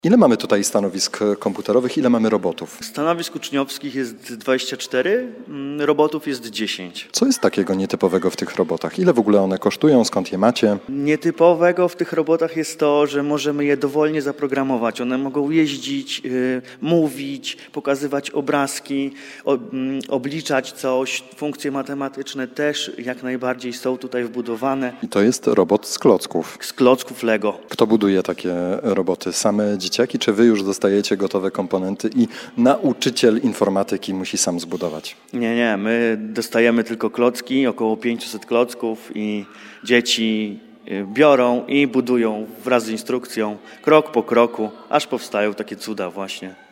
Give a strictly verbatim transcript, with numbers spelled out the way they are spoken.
Ile mamy tutaj stanowisk komputerowych, ile mamy robotów? Stanowisk uczniowskich jest dwadzieścia cztery, robotów jest dziesięć. Co jest takiego nietypowego w tych robotach? Ile w ogóle one kosztują, skąd je macie? Nietypowego w tych robotach jest to, że możemy je dowolnie zaprogramować. One mogą jeździć, yy, mówić, pokazywać obrazki, o, mm, obliczać coś. Funkcje matematyczne też jak najbardziej są tutaj wbudowane. I to jest robot z klocków. Z klocków Lego. Kto buduje takie roboty? Same dzieciaki, czy wy już dostajecie gotowe komponenty i nauczyciel informatyki musi sam zbudować? Nie, nie, my dostajemy tylko klocki, około pięćset klocków i dzieci biorą i budują wraz z instrukcją, krok po kroku, aż powstają takie cuda właśnie.